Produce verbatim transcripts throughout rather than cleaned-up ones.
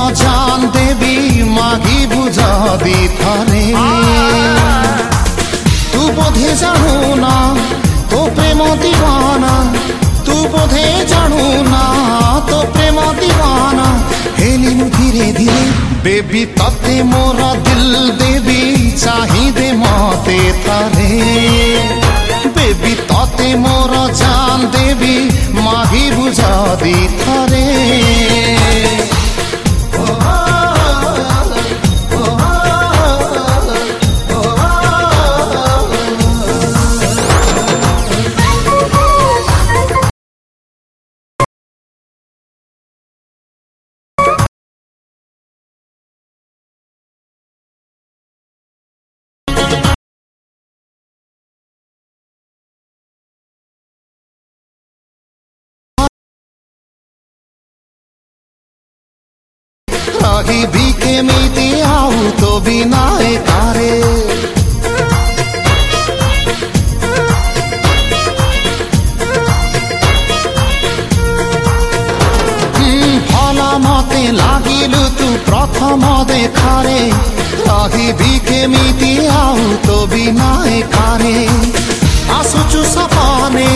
जान देवी मागी बुझा दी थारे तू बोधे जानू ना तो प्रेम दीवाना तू बोधे जानू ना तो प्रेम दीवाना हेलिनु धीरे धीरे बेबी तते मोर दिल देवी चाहिए मते थारे बेबी तते मोर जान देवी मागी बुझा दी थारे रही भी के मीते आऊ तो बिना कारे भला मते लागिलु तू प्रथम देखारे रही भी के मीते आऊ तो बिना कारे आसुचु सपने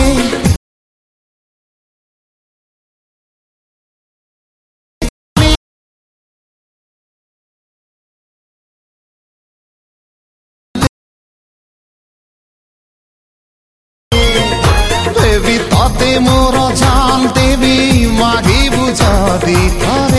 देवी तते मोर जान देवी मागी बुझा दी थारे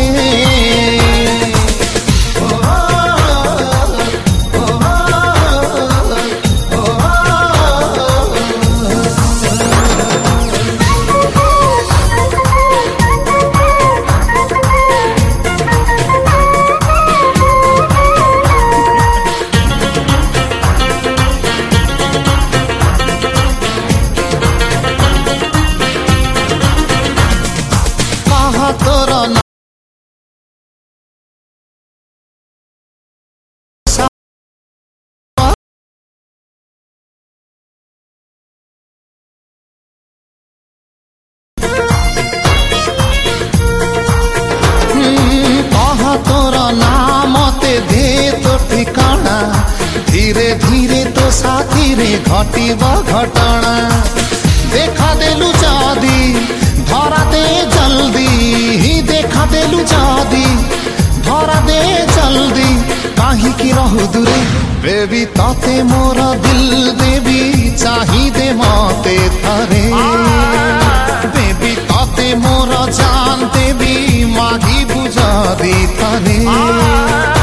तोरा तोरा नाम ते दे तो ठिकाना धीरे धीरे तो साथी रे घटिबा घटना देखा देलु जादी धरा दे जल्दी ही देखा देलु जादी धरा दे जल्दी काहे की रहु दूरे बेबी तते मोर दिल देवी चाहिए मते थारे बेबी तते मोर जान देवी मागी बुझा दी थारे।